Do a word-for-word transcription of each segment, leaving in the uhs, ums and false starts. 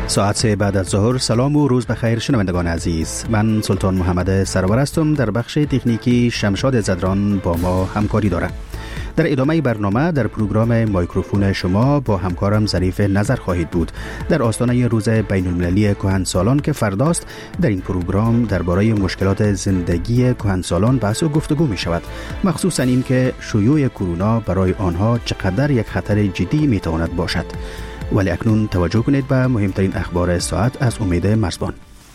ساعت سه بعد از ظهر. سلام و روز بخیر شنوندگان عزیز. من سلطان محمد سرور هستم. در بخش تکنیکی شمشاد زدران با ما همکاری دارد. در ادامه برنامه در پروگرام مایکروفون شما با همکارم ظریف نظر خواهید بود در آستانه روز بین المللی کهنسالان که فرداست. در این پروگرام درباره مشکلات زندگی کهنسالان بحث و گفتگو می شود، مخصوصا این که شیوع کرونا برای آنها چقدر یک خطر جدی می تواند باشد. ولی اکنون توجه کنید به مهمترین اخبار ساعت از امید مرزبان.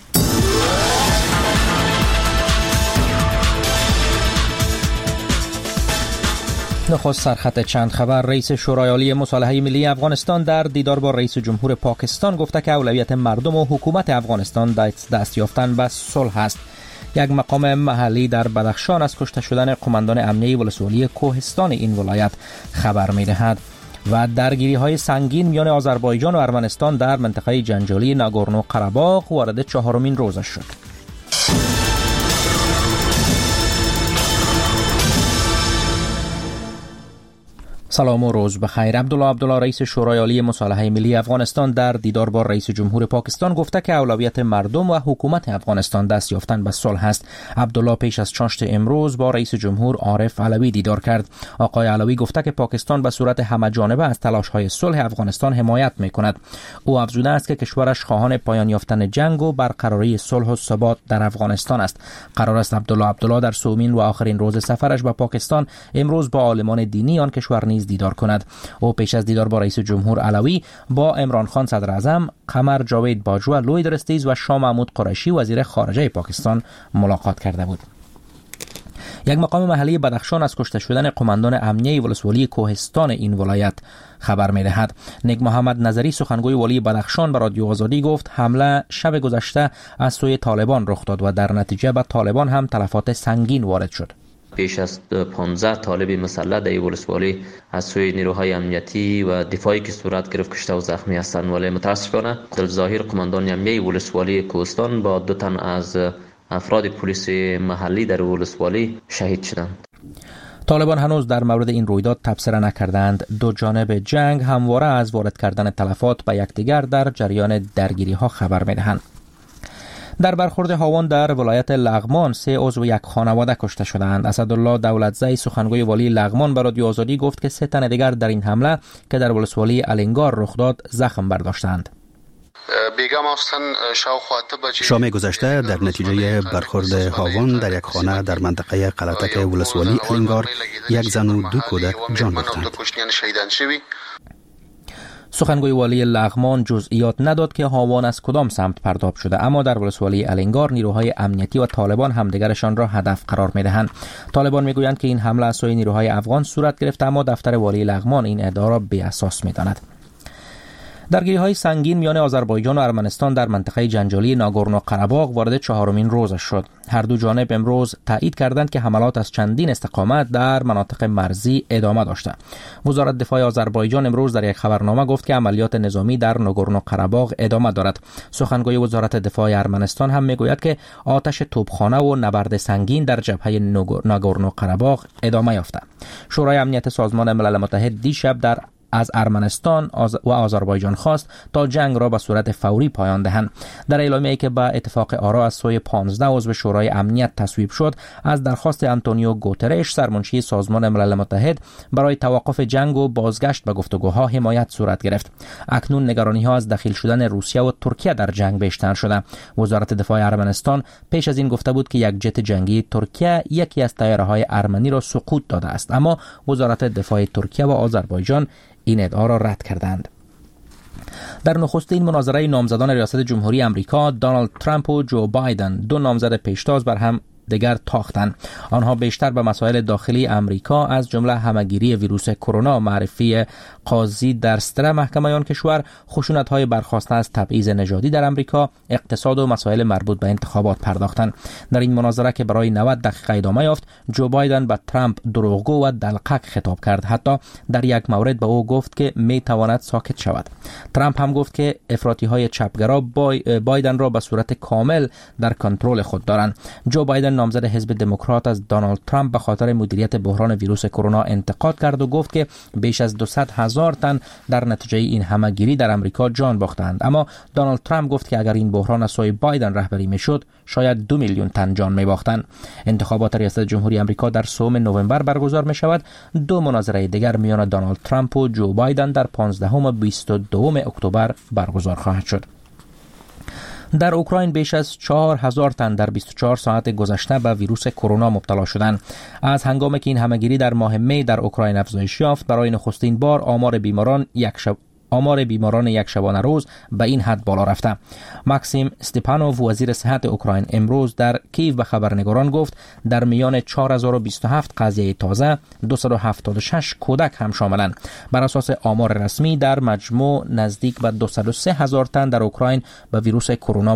نخست سرخط چند خبر. رئیس شورای عالی مصالحه ملی افغانستان در دیدار با رئیس جمهور پاکستان گفته که اولویت مردم و حکومت افغانستان دست یافتن به صلح است. یک مقام محلی در بدخشان از کشته شدن قماندان امنیه ولسوالی کوهستان این ولایت خبر می‌دهد. و درگیری های سنگین میان آذربایجان و ارمنستان در منطقه جنجالی ناگورنو قره‌باغ وارد چهارمین روزش شد. سلام و روز بخیر. عبدالله عبدالله رئیس شورای عالی مصالحه ملی افغانستان در دیدار با رئیس جمهور پاکستان گفته که اولویت مردم و حکومت افغانستان دست یافتن به صلح است. عبدالله پیش از چاشت امروز با رئیس جمهور عارف علوی دیدار کرد. آقای علوی گفته که پاکستان به صورت همه‌جانبه از تلاش‌های صلح افغانستان حمایت می‌کند. او افزوده است که کشورش خواهان پایان یافتن جنگ و برقراری صلح و ثبات در افغانستان است. قرار است عبدالله عبدالله در سومین و آخرین روز سفرش به پاکستان امروز با عالمان دینی آن کشور نیز دیدار کند. او پیش از دیدار با رئیس جمهور علوی با عمران خان صدر اعظم، قمر جاوید باجوه، لوی درستیز و شاه محمود قریشی وزیر خارجه پاکستان ملاقات کرده بود. یک مقام محلی بدخشان از کشته شدن قماندان امنیه ولسوالی کوهستان این ولایت خبر می‌دهد. نگ محمد نظری سخنگوی والی بدخشان به رادیو آزادی گفت حمله شب گذشته از سوی طالبان رخ داد و در نتیجه به طالبان هم تلفات سنگین وارد شد. پیش از پانزده طالب مسلح در ولسوالی از سوی نیروهای امنیتی و دفاعی که صورت گرفت کشته و زخمی هستند، ولی متاسفانه در ظاهر قماندان امنیه ولسوالی کوهستان با دو تن از افراد پلیس محلی در ولسوالی شهید شدند. طالبان هنوز در مورد این رویداد تبصره نکردند. دو جانب جنگ همواره از وارد کردن تلفات به یکدیگر در جریان درگیری ها خبر می‌دهند. در برخورد هاون در ولایت لغمان سه عضو یک خانواده کشته شدند. اسدالله دولتزی سخنگوی والی لغمان به رادیو آزادی گفت که سه تن دیگر در این حمله که در ولسوالی الینگار رخ داد زخم برداشتند. شام گذشته در نتیجه برخورد هاون در یک خانه در منطقه قلاتک ولسوالی الینگار یک زن و دو کودک جان باختند. سخنگوی والی لغمان جزئیات نداد که هاوان از کدام سمت پرتاب شده، اما در ولسوالی الینگار نیروهای امنیتی و طالبان همدیگرشان را هدف قرار می‌دهند. طالبان میگویند که این حمله از سوی نیروهای افغان صورت گرفته، اما دفتر والی لغمان این ادعا را بی اساس می‌داند. درگیری‌های سنگین میان آذربایجان و ارمنستان در منطقه جنجالی ناگورنو قره‌باغ وارد چهارمین روزش شد. هر دو جانب امروز تایید کردند که حملات از چندین استقامت در مناطق مرزی ادامه داشته. وزارت دفاع آذربایجان امروز در یک خبرنامه گفت که عملیات نظامی در ناگورنو قره‌باغ ادامه دارد. سخنگوی وزارت دفاع ارمنستان هم میگوید که آتش توپخانه و نبرد سنگین در جبهه ناگورنو قره‌باغ ادامه یافته. شورای امنیت سازمان ملل متحد دیشب در از ارمنستان و آذربایجان خواست تا جنگ را به صورت فوری پایان دهند. در اعلامیه‌ای که به اتفاق آرا از سوی پانزده عضو شورای امنیت تصویب شد، از درخواست آنتونیو گوترش سرمنشی سازمان ملل متحد برای توقف جنگ و بازگشت به گفتگوها حمایت صورت گرفت. اکنون نگرانی‌ها از دخیل شدن روسیه و ترکیه در جنگ بیشتر شده. وزارت دفاع ارمنستان پیش از این گفته بود که یک جت جنگی ترکیه یکی از طیاره‌های ارمنی را سقوط داده است، اما وزارت دفاع ترکیه و آذربایجان این ادعا را رد کردند. در نخستین مناظره نامزدان ریاست جمهوری امریکا، دونالد ترامپ و جو بایدن، دو نامزد پیشتاز، بر هم دیگر تاختند. آنها بیشتر به مسائل داخلی امریکا از جمله همه‌گیری ویروس کرونا، معرفی قاضی در صدر محکمه آن کشور، خشونت‌های برخاسته از تبعیض نژادی در امریکا، اقتصاد و مسائل مربوط به انتخابات پرداختند. در این مناظره که برای نود دقیقه ادامه یافت، جو بایدن به ترامپ دروغگو و دلقک خطاب کرد. حتی در یک مورد به او گفت که می‌تواند ساکت شود. ترامپ هم گفت که افراطی‌های چپگرا بایدن را به صورت کامل در کنترل خود دارند. جو بایدن نامزد حزب دموکرات از دونالد ترامپ به خاطر مدیریت بحران ویروس کرونا انتقاد کرد و گفت که بیش از دویست هزار تن در نتیجه این همهگیری در امریکا جان باختند. اما دونالد ترامپ گفت که اگر این بحران از سوی بایدن رهبری میشد شاید دو میلیون تن جان میباختند. انتخابات ریاست جمهوری امریکا در سوم نوامبر برگزار می شود. دو مناظره دیگر میان دونالد ترامپ و جو بایدن در پانزدهم و بیست و دوم اکتبر برگزار خواهد شد. در اوکراین بیش از چهار هزار تن در بیست و چهار ساعت گذشته به ویروس کرونا مبتلا شدند. از هنگامی که این همهگیری در ماه می در اوکراین افزایش یافت، برای نخستین بار آمار بیماران یک شب آمار بیماران یک شبانه روز به این حد بالا رفته. ماکسیم استپانوف وزیر صحت اوکراین امروز در کیف به خبرنگاران گفت در میان چهار هزار و بیست و هفت قضیه تازه دویست و هفتاد و شش کودک هم شاملند. بر اساس آمار رسمی در مجموع نزدیک به دویست و سه هزار تن در اوکراین به ویروس کرونا